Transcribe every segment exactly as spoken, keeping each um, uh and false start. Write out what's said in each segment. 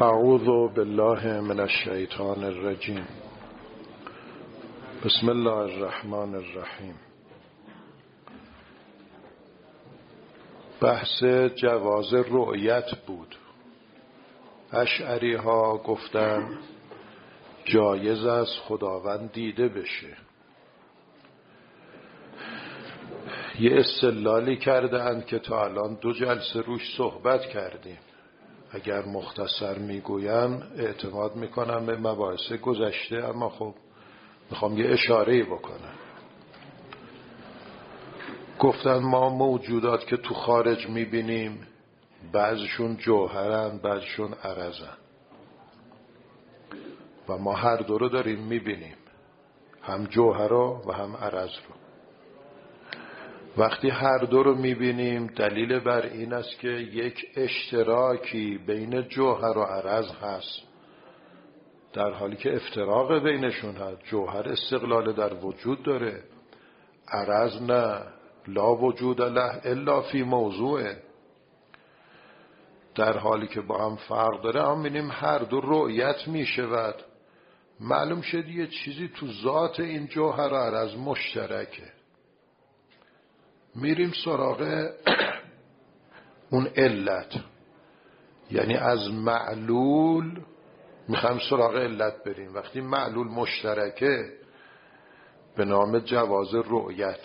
اعوذ بالله من الشیطان الرجیم. بسم الله الرحمن الرحیم. بحث جواز رؤیت بود. اشعری ها گفتن جایز است خداوند دیده بشه. یه استدلالی کردند که تا الان دو جلسه روش صحبت کردیم. اگر مختصر میگویم اعتماد میکنم به مباحث گذشته، اما خب میخوام یه اشاره‌ای بکنم. گفتن ما موجودات که تو خارج میبینیم بعضشون جوهرن بعضشون عرضن و ما هر دو رو داریم میبینیم، هم جوهر رو و هم عرض رو. وقتی هر دو رو میبینیم دلیل بر این است که یک اشتراکی بین جوهر و عرض هست، در حالی که افتراق بینشون هست. جوهر استقلال در وجود داره، عرض نه، لا وجود له الا فی موضوعه. در حالی که با هم فرق داره، هم می‌بینیم هر دو رؤیت میشود. معلوم شد یه چیزی تو ذات این جوهر و عرض مشترکه. میریم سراغ اون علت، یعنی از معلول میخوایم سراغ علت بریم. وقتی معلول مشترکه به نام جواز رؤیت.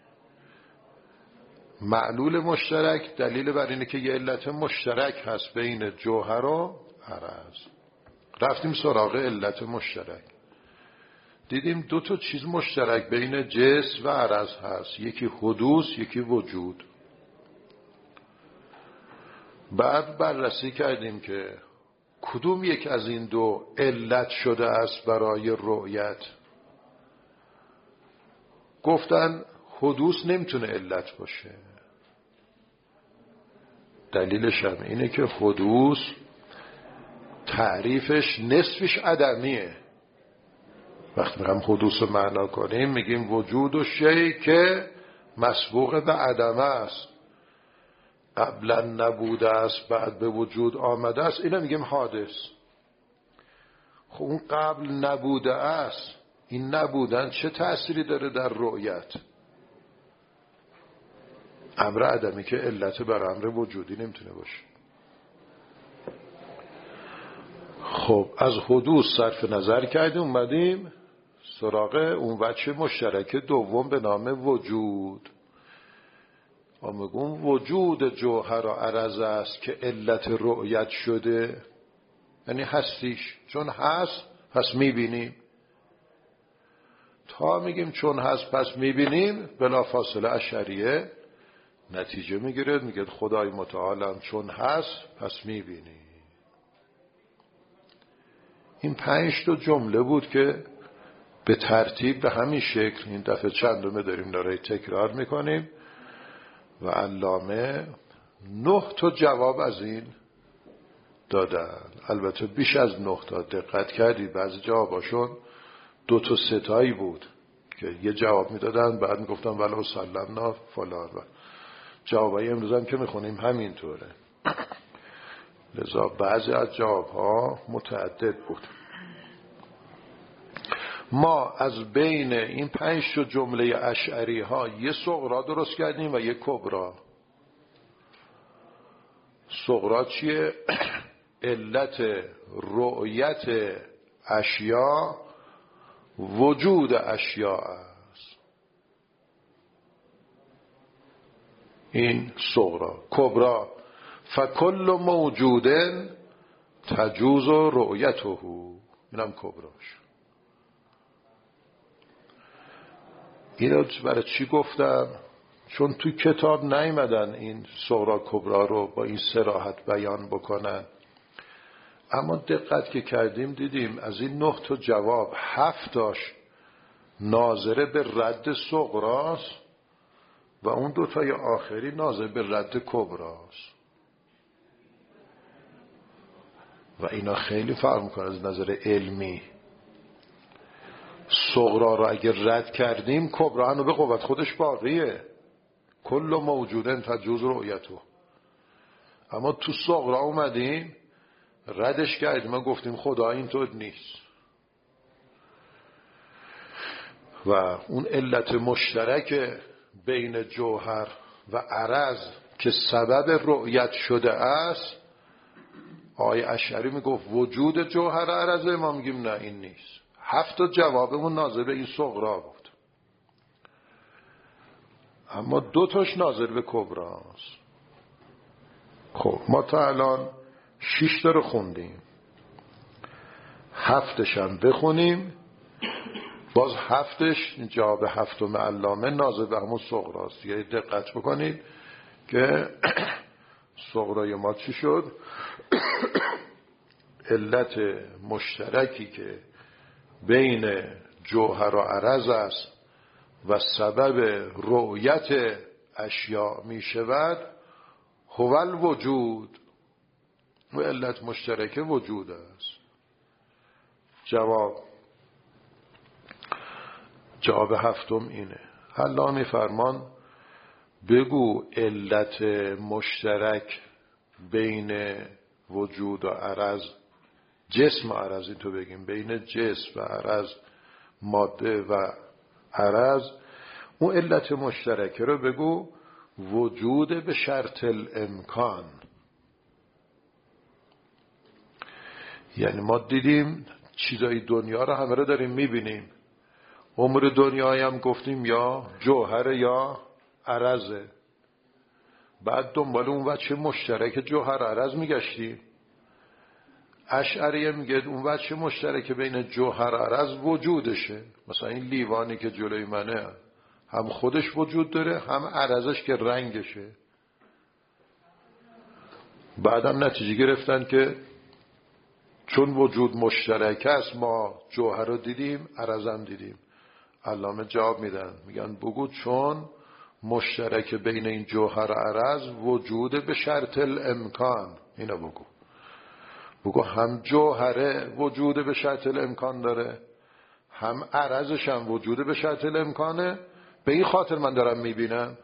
معلول مشترک دلیل بر اینه که یه علت مشترک هست بین جوهر و عرض. رفتیم سراغ علت مشترک، دیدیم دو تا چیز مشترک بین جسم و عرض هست، یکی حدوث یکی وجود. بعد بررسی کردیم که کدوم یک از این دو علت شده است برای رؤیت. گفتن حدوث نمیتونه علت باشه. دلیلش هم اینه که حدوث تعریفش نصفش عدمیه. وقتی میگم حدوث رو معنا کنیم میگیم وجود و شیء که مسبوق به عدم است، قبلا نبوده است بعد به وجود آمده است، اینا میگیم حادث. خب اون قبل نبوده است، این نبودن چه تأثیری داره در رؤیت؟ امر عدمی که علت بر امر وجودی نمیتونه باشه. خب از حدوث صرف نظر کردیم، اومدیم سراغ اون وجه مشترک دوم به نام وجود. آمگون وجود جوهر و عرض است که علت رؤیت شده، یعنی هستیش. چون هست پس میبینیم. تا میگیم چون هست پس میبینیم، بلا فاصله اشعریه نتیجه میگیره، میگه خدای متعالم چون هست پس میبینیم. این پنج تا جمله بود که به ترتیب به همین شکل این دفعه چندمه داریم دارای تکرار میکنیم و علامه نه تا جواب از این دادن. البته بیش از نه تا. دقت کردید بعضی جواباشون دو تا ستایی بود که یه جواب میدادن بعد میگفتن ولو سلمنا فلان. و جوابای امروز هم که میخونیم همینطوره. لذا بعضی از جوابها متعدد بود. ما از بین این پنج تا جمله اشعری ها یه صغرا درست کردیم و یه کبرا. صغرا چیه؟ علت رؤیت اشیا وجود اشیا است. این صغرا. کبرا فکل موجود تجوز رؤیته. اینم کبراش. اینو برای چی گفتم؟ چون توی کتاب نیامدن این صغرا کبرا رو با این صراحت بیان بکنن. اما دقت که کردیم دیدیم از این نه تا جواب هفت تاش ناظره به رد صغراست و اون دو تای آخری ناظر به رد کبراست. و اینا خیلی فرق میکنه از نظر علمی. صغرا را اگر رد کردیم کبرا هنو به قوت خودش باقیه. کل موجودن تجوز رؤیتو. اما تو صغرا اومدیم ردش کردیم ما گفتیم خدا اینطور نیست و اون علت مشترک بین جوهر و عرض که سبب رؤیت شده است، آقای اشعری میگفت وجود جوهر عرض، ما میگیم نه این نیست. هفت تا جوابمون ناظر به این صغرا بود، اما دو تاش ناظر به کبراست. خب ما تا الان شش تا رو خوندیم، هفتش هم بخونیم، باز هفتش جواب هفتم علامه ناظر به همون صغراست. یه دقت بکنید که صغرای ما چی شد؟ علت مشترکی که بین جوهر و عرض است و سبب رؤیت اشیاء می شود هو الوجود، و علت مشترک وجود است. جواب جواب هفتم اینه. علامه فرمان بگو علت مشترک بین وجود و عرض، جسم و عرض، این تو بگیم بین جسم و عرض، ماده و عرض، اون علت مشترک رو بگو وجود به شرط الامکان. یعنی ما دیدیم چیزای دنیا رو همه رو داریم میبینیم، امور دنیایی هم گفتیم یا جوهر یا عرضه، بعد دنبال اون وجه مشترک جوهر عرض میگشتیم. اشعریه میگه اون وجه مشترک بین جوهر عرض وجودشه. مثلا این لیوانی که جلوی منه هم خودش وجود داره، هم عرضش که رنگشه. بعدم نتیجه گرفتن که چون وجود مشترک است ما جوهر رو دیدیم عرضم دیدیم. علامه جواب میدن، میگن بگو چون مشترک بین این جوهر عرض وجود به شرط الامکان. اینو بگو بگو هم جوهره وجود به شرط الامکان داره، هم عرضش هم وجود به شرط الامکانه. به این خاطر من دارم میبینم.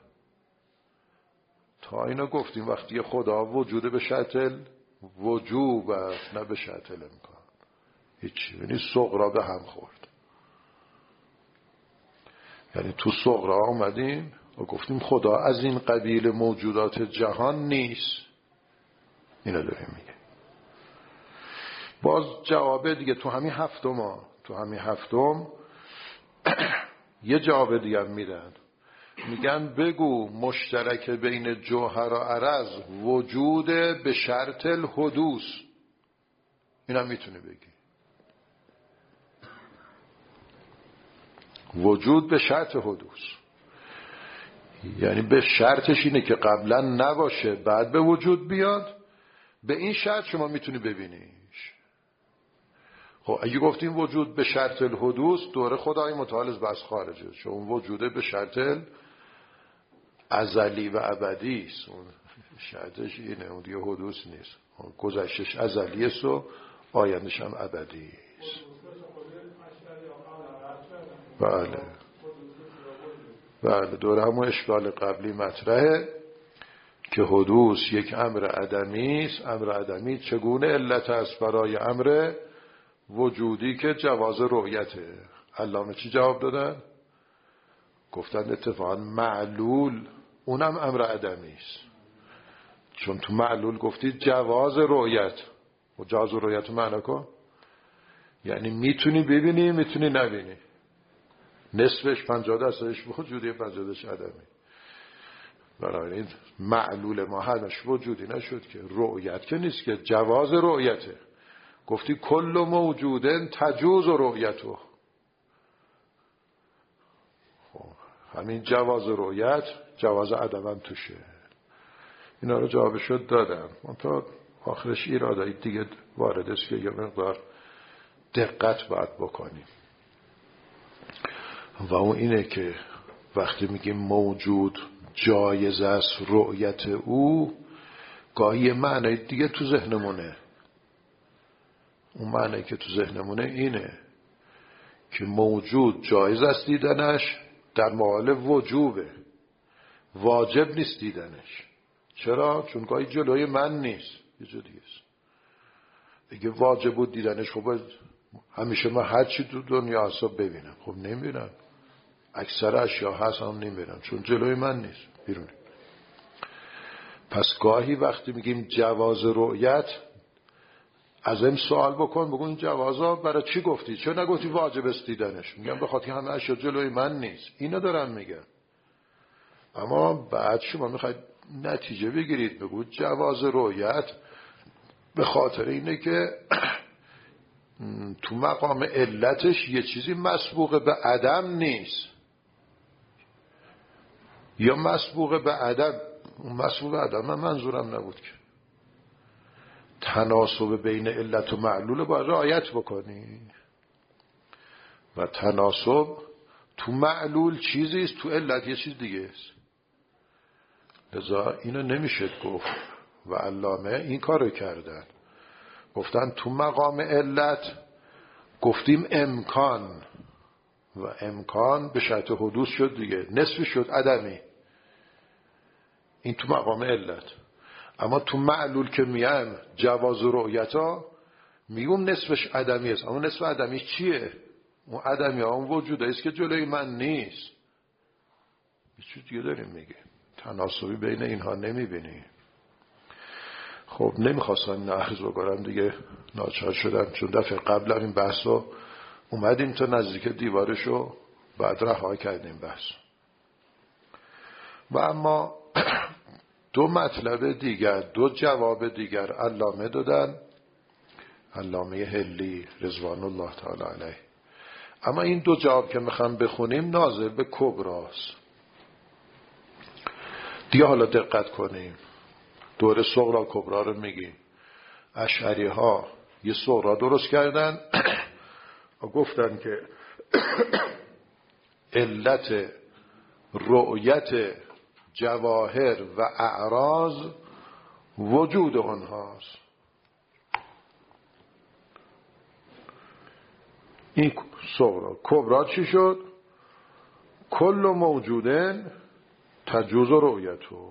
تا اینو گفتیم وقتی خدا وجود به شرط وجوب است نه به شرط الامکان. هیچی، یعنی صغرا به هم خورد. یعنی تو صغرا آمدیم و گفتیم خدا از این قبیل موجودات جهان نیست. اینو داریم میگه. باز جواب دیگه تو همین هفتم ها تو همین هفتم یه جواب دیگه هم میدن، میگن بگو مشترک بین جوهر و عرض وجود به شرط الحدوث. این هم میتونه بگی وجود به شرط حدوث، یعنی به شرطش اینه که قبلا نباشه بعد به وجود بیاد. به این شرط شما میتونی ببینیش. خب اگه گفتیم وجود به شرط الحدوث، دوره خدای متعال از بس خارجه، چون وجوده به شرط ازلی و ابدی است. اون شرطش اینه، اون دیگه حدوث نیست. گذشتش ازلی است و آیندش هم ابدی است. بله بله دوره همون اشکال قبلی مطرحه که حدوث یک امر عدمی است. امر عدمی چگونه علت است برای امر وجودی که جواز رؤیته؟ علامه چی جواب دادن؟ گفتن اتفاقا معلول اونم امر عدمی است، چون تو معلول گفتید جواز رؤیت. و جواز رؤیت معنی کن، یعنی میتونی ببینی میتونی نبینی. نصفش پنجاه درصدش وجودی، پنجاه درصدش عدمی. بنابراین معلول ما همش وجودی نشد که رؤیت که نیست که جواز رؤیته. گفتی کل موجودن تجوز رؤیته. خب همین جواز رؤیت جواز عدم هم توشه. اینا رو جوابشو دادم. من تا آخرش ایرادایی دیگه وارد است که یه مقدار دقت باید بکنیم و اون اینه که وقتی میگیم موجود جایز است رؤیت او، گاهی معنی دیگه تو ذهنمونه. اون معنی که تو ذهنمونه اینه که موجود جایز است دیدنش در مقابل وجوبه، واجب نیست دیدنش. چرا؟ چون گاهی جلوی من نیست، یه جا دیگه است. اگه واجب بود دیدنش، خب همیشه من هر چی تو دنیا هست ببینم. خب نمیبینم، اکثر اشیا هست هم نمیبینم چون جلوی من نیست، بیرونه. پس گاهی وقتی میگیم جواز رؤیت، از این سوال بکن، بگو این جوازا برای چی گفتی؟ چرا نگفتی واجب است دیدنش؟ میگم به خاطر همه اشیا جلوی من نیست. اینو دارم میگم. اما بعد شما میخواید نتیجه بگیرید، بگو جواز رؤیت به خاطر اینه که تو مقام علتش یه چیزی مسبوق به عدم نیست، یا مسبوق به عدم. مسبوق به عدم من منظورم نبود که. تناسب بین علت و معلول باید رعایت بکنی و تناسب تو معلول چیزیست، تو علت یه چیز دیگه است. لذا اینو نمیشه گفت و علامه این کارو کردن. گفتن تو مقام علت گفتیم امکان، و امکان به شرط حدوث شد دیگه، نصف شد عدمی. این تو مقام علت. اما تو معلول که میگم جواز رؤیتا، میگم نصفش عدمی است. اما نصف عدمی چیه؟ اون عدمی ها اون وجوده است که جلوی من نیست. یه چیز دیگه داریم میگه، تناسبی بین اینها نمیبینی. خب نمیخواستم این عرض بکنم دیگه، ناچار شدم، چون دفعه قبل این بحث رو اومدیم تا نزدیک دیوارشو، بعد رها کردیم بحث. و اما دو مطلب دیگر، دو جواب دیگر علامه دادن، علامه حلی رضوان الله تعالی علیه. اما این دو جواب که میخوام بخونیم ناظر به کبراست دیگه. حالا دقت کنیم، دور صغرا کبرا رو میگیم. اشعری ها یه صغرا درست کردن و گفتن که علت رؤیت جواهر و اعراض وجود آنهاست. این صغرا. کبرا چی شد؟ کل موجودن تجوز رؤیتو.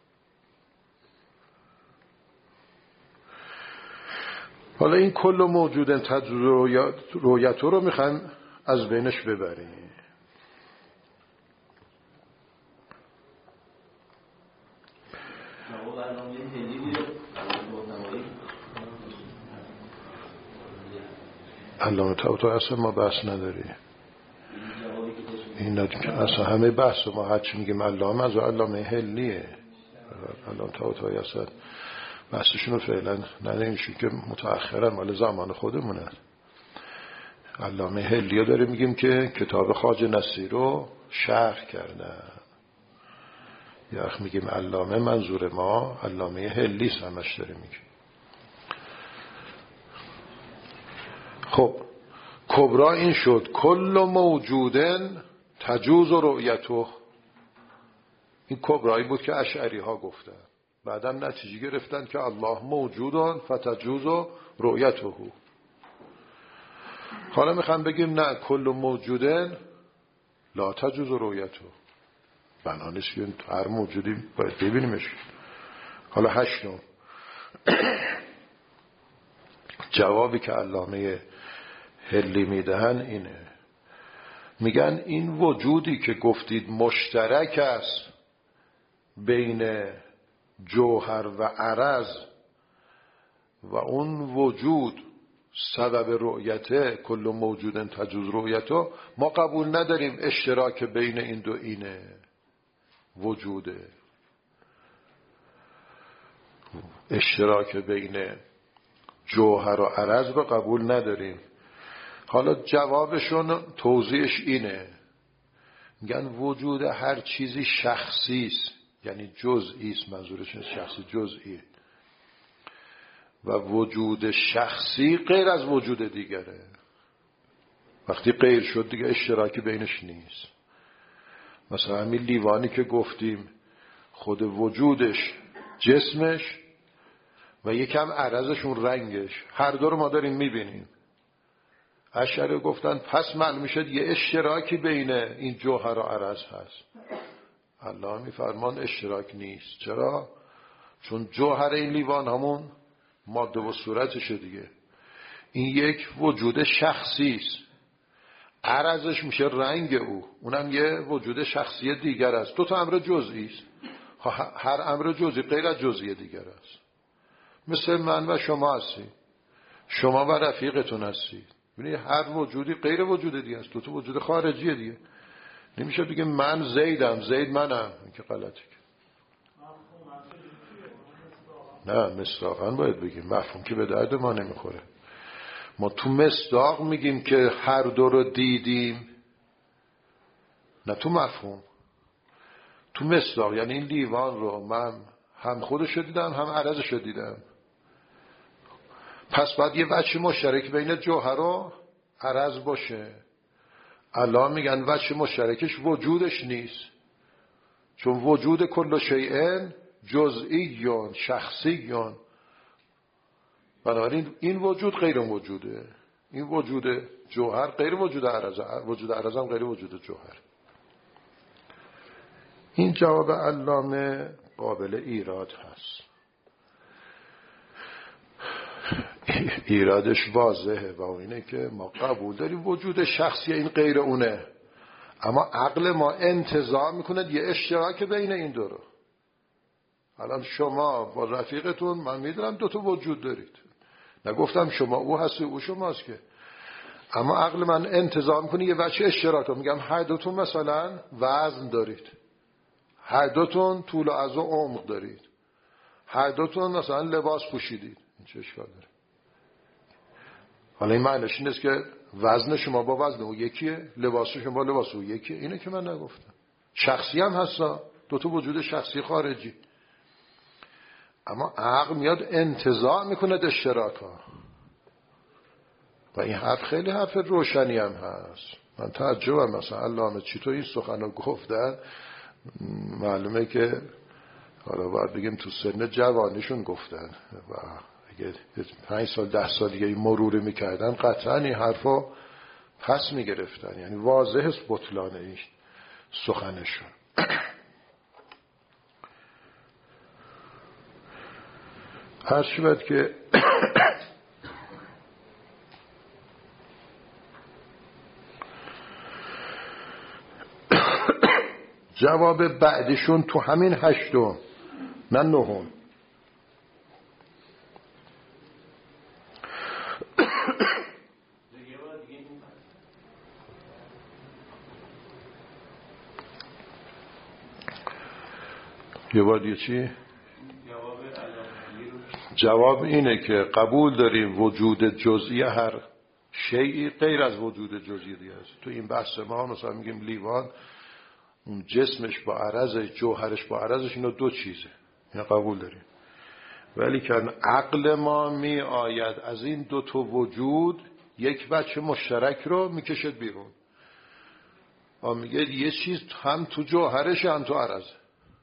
حالا این کل موجودن تجوز رؤیتو رو میخوان از بینش ببریم. علامه طباطبایی اصلا ما بحث نداری. این اصلا همه بحث ما هرچی میگیم علامه از علامه حلیه. علامه طباطبایی اصلا بحثشون رو فعلا نداریم که متأخرن، مال زمان خودمونه. علامه حلیه داره میگیم که کتاب خواجه نصیر رو شرح کردن. یا اخ میگیم علامه، منظور ما علامه حلی همش داره میگیم. خب کبرا این شد کل موجودن تجوز رؤیته. این کبرایی بود که اشعری ها گفتن. بعدم نتیجه گرفتن که الله موجودن فتجوز رؤیته. حالا میخوام بگیم نه، کل موجودن لا تجوز رؤیته. بنانش که هر موجودی باید ببینیمش. حالا هشتم جوابی که علامه حلی میدهن اینه، میگن این وجودی که گفتید مشترک است بین جوهر و عرض و اون وجود سبب رؤیته، کل موجودن تجوز رؤیته، ما قبول نداریم اشتراک بین این دو اینه وجوده. اشتراک بین جوهر و عرض رو قبول نداریم. حالا جوابشون توضیحش اینه، میگن وجود هر چیزی شخصی است، یعنی جزئی است. منظورشون شخصی جزئیه، و وجود شخصی غیر از وجود دیگره. وقتی غیر شد دیگه اشتراکی بینش نیست. مثلا همین لیوانی که گفتیم خود وجودش جسمش و یکم عرضشون رنگش، هر دو رو ما داریم میبینیم. اشعری گفتن پس معلوم شد یه اشتراکی بین این جوهر و عرض هست. الله میفرمان اشتراک نیست. چرا؟ چون جوهر این لیوان همون ماده و صورتشه دیگه. این یک وجود شخصی است. عرضش میشه رنگ او، اونم یه وجود شخصی دیگر است. دو تا امر جزئی است. هر امر جزئی غیر از جزئی دیگر است. مثل من و شما هستید، شما و رفیقتون هستید. ببینید هر وجودی غیر وجود دیگه است. دو تا وجود خارجی دیگه. نمیشه بگیم من زیدم، زید منم. این که غلطه. نه مصداقاً باید بگیم. مفهوم که به درد ما نمیخوره. ما تو مصداق میگیم که هر دو رو دیدیم، نه تو مفهوم. تو مصداق یعنی این لیوان رو من هم خودش رو دیدم هم عرضش رو دیدم. پس باید یه وجه مشترک بین جوهر و عرض باشه. الان میگن وجه مشترکش وجودش نیست، چون وجود کل شیء جزئیون شخصیون. بنابراین این وجود غیر وجوده. این وجود جوهر غیر وجود عرض، وجود عرض هم غیر وجود جوهر. این جواب علامه قابل ایراد هست. ایرادش واضحه و اینه که ما قبول داریم وجود شخصی این غیر اونه، اما عقل ما انتزاع میکنه یه اشتراک بین این دو رو. الان شما با رفیقتون من میدونم دو تا وجود دارید، نگفتم شما او هستی او شماست که، اما عقل من انتزاع میکنه یه وجه اشتراک رو. میگم هر دوتون مثلا وزن دارید، هر دوتون طول و عرض و عمق دارید، هر دوتون مثلا لباس پوشیدید. این چه اشکال داره؟ حالا این معنیش این است که وزن شما با وزن او یکیه، لباس شما با لباس او یکیه. اینه که من نگفتم. شخصی هم هستا، دو تا وجود شخصی خارجی، اما عقل میاد انتزاع میکنه اشتراک ها. و این حرف خیلی حرف روشنی هم هست. من تعجبم مثلا علامه چطور این سخن رو گفتن. معلومه که حالا باید بگیم تو سن جوانیشون گفتن و اگه پنج سال ده سال دیگه مروری میکردن قطعا این حرف رو پس میگرفتن. یعنی واضح است بطلان این سخنشون. هر شود که جواب بعدشون تو همین هشتم نه نهم. یه بار دیگه چی؟ جواب اینه که قبول داریم وجود جزئی هر شیئی غیر از وجود جزئی دیگه است. تو این بحث ما مثلا میگیم لیوان اون جسمش با عرضش، جوهرش با عرضش، اینا دو چیزه. اینا قبول داریم. ولی که عقل ما می آید از این دو تا وجود یک بچه مشترک رو میکشد بیرون. آ میگه یه چیز هم تو جوهرش هم تو عرضه.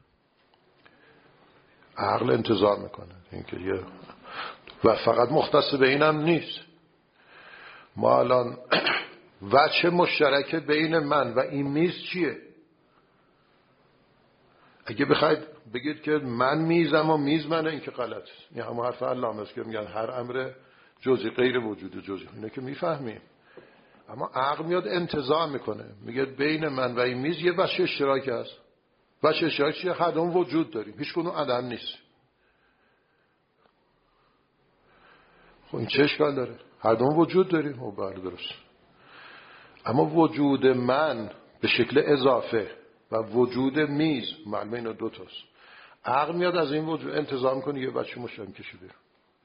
عقل انتظار میکنه اینکه یه و فقط مختص به اینم نیست. ما الان وجه مشترک بین من و این میز چیه؟ اگه بخواید بگید که من میزم و میز منه، این که غلط است. این همون حرف علامه است که میگن هر امر جزئی غیر وجود جزئی. اینه که میفهمیم، اما عقل میاد انتزاع میکنه، میگه بین من و این میز یه وجه اشتراک هست. وجه اشتراک چیه؟ هر دوم وجود داریم، هیچ کدوم عدم نیست. خب این چه اشکال داره؟ هر دوم وجود داریم. خب بله درست. اما وجود من به شکل اضافه و وجود میز معلومه اینا دو تاست. عقل میاد از این وجود انتزاع میکنه یه بچه مشترک کشی بیرون.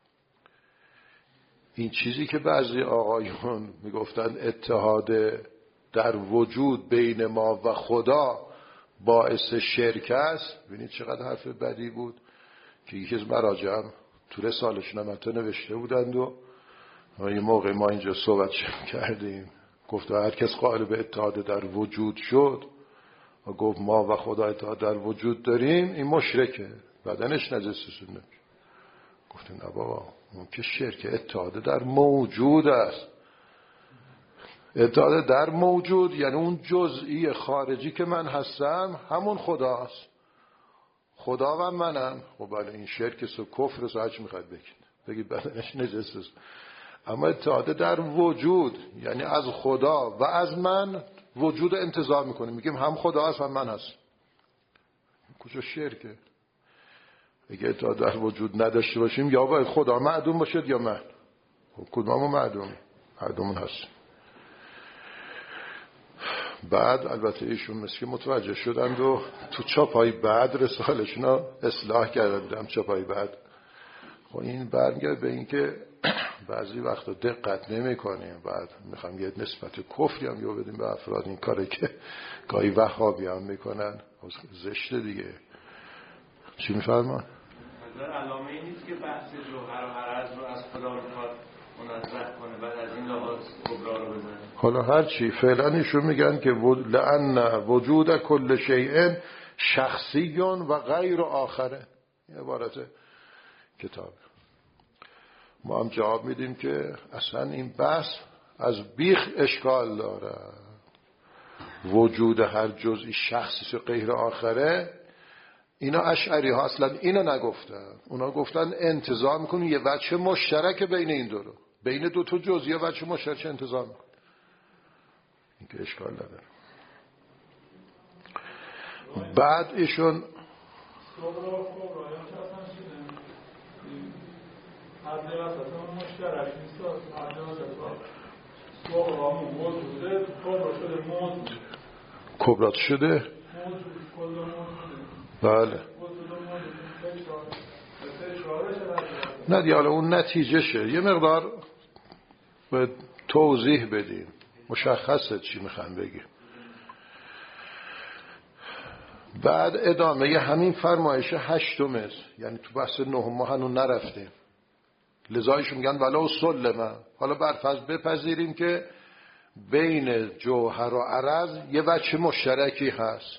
این چیزی که بعضی آقایون میگفتن اتحاد در وجود بین ما و خدا باعث شرک است، ببینید چقدر حرف بدی بود که یکی از مراجعم تو رساله‌شون هم حتی نوشته بودند و یه موقع ما اینجا صحبت کردیم، گفت هر کس قائل به اتحاد در وجود شد و گفت ما و خدا اتحاد در وجود داریم، این مشرکه، بدنش نجس سنه. گفتیم نه بابا، اون که شرک، اتحاد در موجود است. اتحاد در موجود یعنی اون جزئی خارجی که من هستم همون خداست، خدا و منم. خب بله این شرک است و کفر است، هرچی میخواید بگید بگید بدنش نجس است. اما اتحاد در وجود یعنی از خدا و از من وجود انتزاع میکنیم، میگیم هم خدا هست هم من هست. کجا شرکه؟ اگه اتحاد در وجود نداشته باشیم یا باید خدا معدوم باشد یا من. کدوممون معدوم؟ معدومون هست. بعد البته ایشون مثل متوجه شدند و تو چاپای بعد رسالشون رو اصلاح کردن. چاپای بعد خب این برمیگرد به این که بعضی وقتا دقت نمی کنیم، بعد میخوام یه نسبت کفری هم یو بدیم به افراد. این کاری که گاهی وهابی هم میکنن زشته دیگه. چی میفرمان؟ علامه این نیست که بحث جوهر و عرض رو از خدا میخواد منزه کنه، بعد از این لحاظ کبرا رو بزنه. حالا هر چی فعلا ایشون میگن که لأن وجود کل شیء شخصی و غیر آخره. این عبارت کتاب. ما هم جواب میدیم که اصلا این بحث از بیخ اشکال داره. وجود هر جزئی شخصی و غیر آخره، اینا اشعری ها اصلا اینو نگفتن. اونا گفتن انتزاع میکنن یه وجه مشترک بین این دو رو، بین دو تا جزئی وجه مشترک انتزاع میکنن. این که اشکال نداره. بعد ایشون کبرات شده. بله نه دیگه، حالا اون نتیجه شه یه مقدار به توضیح بدیم، مشخصه چی میخوام بگیم. بعد ادامه همین فرمایش هشتم است، یعنی تو بحث نهم ما هنوز نرفتیم. لذایشون میگن ولو سلمه. حالا برفرض بپذیریم که بین جوهر و عرض یه وجه مشترکی هست.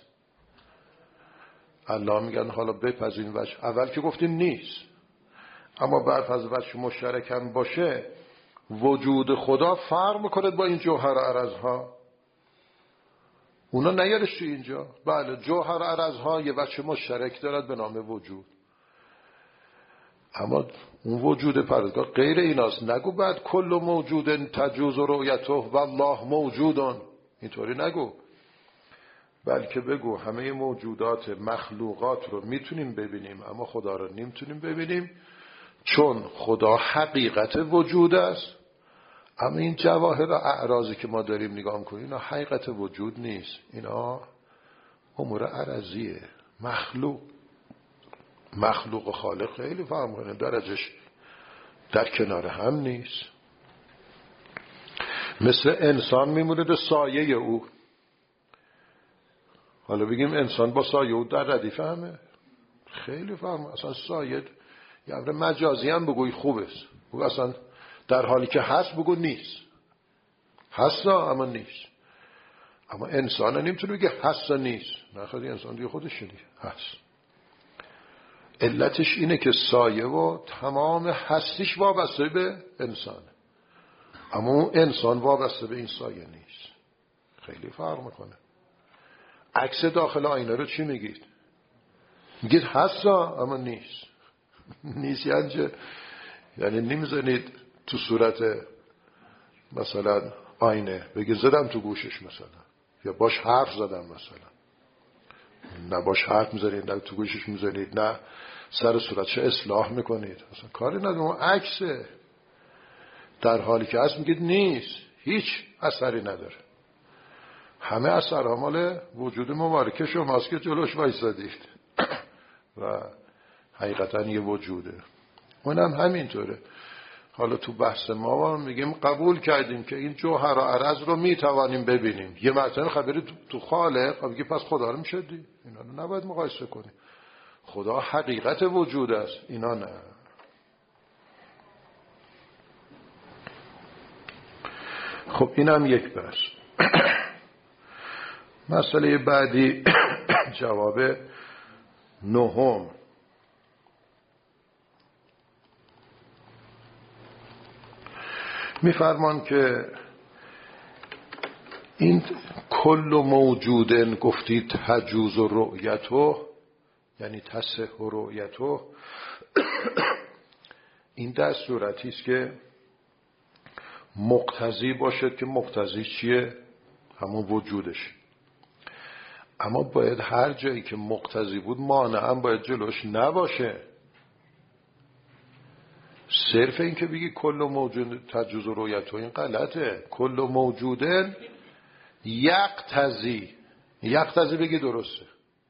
الله میگن حالا بپذیریم وجه اول که گفتیم نیست، اما برفرض وجه مشترک هم باشه، وجود خدا فرق میکنه با این جوهر و عرض ها. اونا نیارش تو اینجا. بله جوهر و عرض ها یه وجه مشترک دارد به نام وجود، اما اون وجود پردگاه غیر ایناست. نگو بعد کل موجود تجوز رؤیته والله موجودون، اینطوری نگو، بلکه بگو همه موجودات مخلوقات رو میتونیم ببینیم اما خدا رو نمیتونیم ببینیم، چون خدا حقیقت وجود است. اما این جواهر و اعراضی که ما داریم نگاه میکنیم اینا حقیقت وجود نیست، اینا امور عرضیه. مخلوق مخلوق و خالق خیلی فرق میکنه، درجش در کنار هم نیست. مثل انسان میمونه به سایه او. حالا بگیم انسان با سایه او در ردیفه همه، خیلی فرق. اصلا سایه یه امر مجازی هم بگوی خوب است، بگو اصلا در حالی که هست بگو نیست، هست اما نیست. اما انسان نمیتونه بگه هست و نیست، نخواهی انسان دیگه خودش شدی هست. علتش اینه که سایه و تمام هستیش وابسته به انسانه، اما اون انسان وابسته به این سایه نیست. خیلی فرق میکنه. عکس داخل آینه رو چی میگید؟ میگید هست اما نیست. نیست یعنی چه؟ یعنی نمیزنید تو صورت مثلا آینه بگید زدم تو گوشش مثلا، یا باش حرف زدم مثلا. نه باش حرف میزنید، نه تو گوشش میزنید، نه سر صورتش اصلاح میکنید، مثلا کاری نداره، اون عکسه. در حالی که هست میگید نیست، هیچ اثری نداره. همه اثرها مال وجود مبارک شماست که جلوش وایسادید و حقیقتا یه وجوده. اونم همینطوره. حالا تو بحث ما میگیم قبول کردیم که این جوهر و عرض رو میتوانیم ببینیم. یه مرتبه خبری تو خالق میگه پس خدا رو میشدی. اینا رو نباید مقایسه کنیم. خدا حقیقت وجود است، اینا نه. خب اینم یک بحث. مسئله بعدی جواب نهم. میفرمان که این کل موجودن گفتید تجوز و رؤیتو، یعنی تصح و رؤیتو، این در صورتی است که مقتضی باشد که مقتضی چیه؟ همون وجودش. اما باید هر جایی که مقتضی بود مانع هم باید جلوش نباشه. صرف این که بگی کل موجود تجوز و رویت و این غلطه. کل موجودن یقتضی، یقتضی بگی درسته.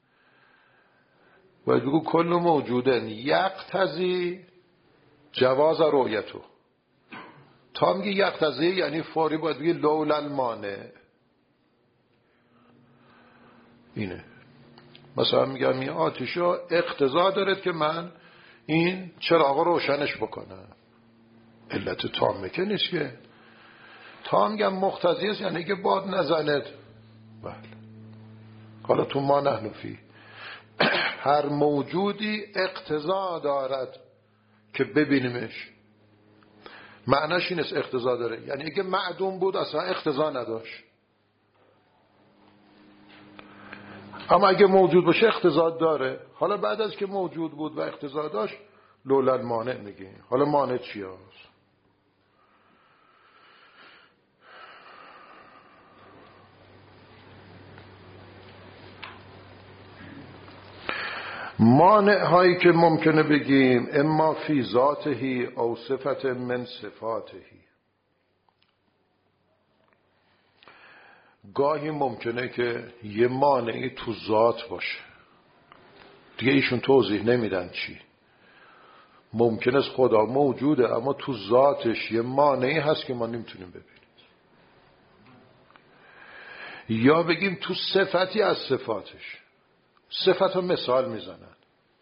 باید بگو کل موجودن یقتضی جواز رویتو. تا میگی یقتضی یعنی فوری باید بگی لولا المانع. اینه. مثلا میگم این آتیشا اقتضا دارد که من این چراغ روشنش بکنم. علت تامه که نیست که. تا میگم مقتضی است یعنی که باد نزند. بله. حالا تو ما نحن فی هر موجودی اقتضا دارد که ببینیمش. معناش این است اقتضا داره، یعنی اگه معدوم بود اصلا اقتضا نداشت. اما اگه موجود باشه اقتضا داره. حالا بعد از که موجود بود و اقتضا داشت لولا المانع میگه. حالا مانع چی هست؟ مانع هایی که ممکنه بگیم اما فی ذاته او صفت من صفاته. گاهی ممکنه که یه مانعی تو ذات باشه، دیگه ایشون توضیح نمیدن چی. ممکن است خدا موجوده اما تو ذاتش یه مانعی هست که ما نمیتونیم ببینیم. یا بگیم تو صفتی از صفاتش. صفت رو مثال میزنن،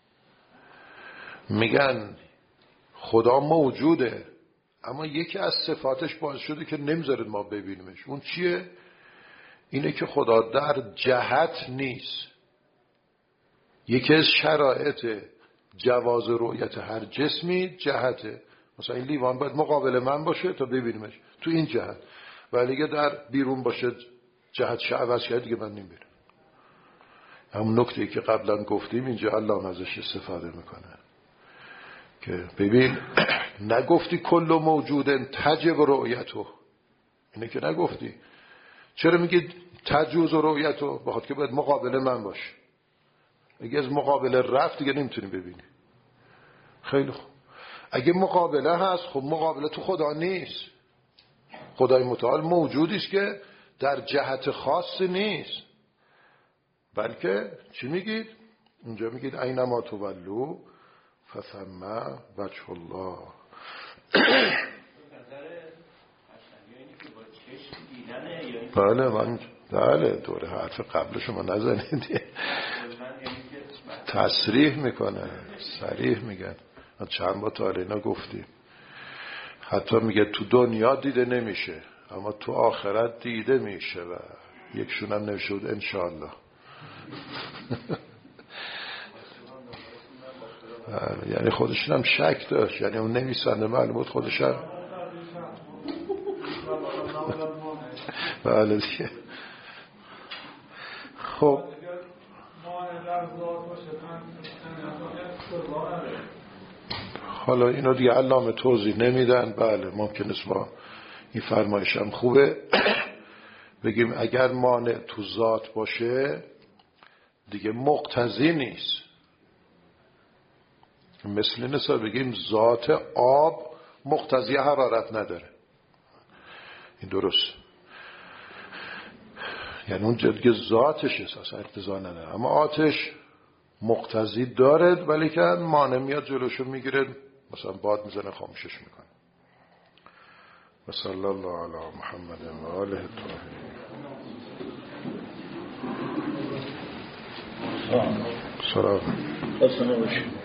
میگن خدا موجوده اما یکی از صفاتش باعث شده که نمیذارد ما ببینیمش. اون چیه؟ اینه که خدا در جهت نیست. یکی از شرایط جواز رؤیت هر جسمی جهته. مثلا این لیوان باید مقابل من باشه تا ببینیمش تو این جهت، ولی اگه در بیرون باشه جهت عوض شد دیگه من نمیبینم. همون نکته‌ای که قبلا گفتیم اینجا علامه ازش استفاده میکنه که ببین نگفتی کل موجود تجب رؤیتو، اینه که نگفتی. چرا میگی تجوز رؤیتو؟ بخاطر که باید مقابل من باشه. اگه از مقابله رفت دیگه نمیتونی ببینی. خیلی خوب. اگه مقابله هست خب مقابله تو خدا نیست. خدای متعال موجودی است که در جهت خاص نیست، بلکه چی میگید؟ اونجا میگید اینما تولوا فثم وجه الله. بله من بله دوره حرف قبل شما نزنید. تصریح میکنه، صریح میگن. چند بار تا اینا گفتیم. حتی میگه تو دنیا دیده نمیشه اما تو آخرت دیده میشه و یکشون هم نوشته بود انشاءالله. یعنی خودشون هم شک داشت، یعنی اون نویسنده معلوم بود خودش هم بله دیگه. خب حالا اینو دیگه علامه توضیح نمیدن. بله ممکن است ما این فرمایش هم خوبه بگیم اگر مانع تو ذات باشه دیگه مقتضی نیست. مثل این است بگیم ذات آب مقتضی حرارت نداره. این درست، یعنی اون جدگه ذاتش اساسا اقتضا نداره. اما آتش مقتضی دارد ولی که مانع میاد جلوشو میگیره، مثلا باد میزنه خاموشش میکنه. و صلی الله علی محمد و آله الطاهرین. سلام.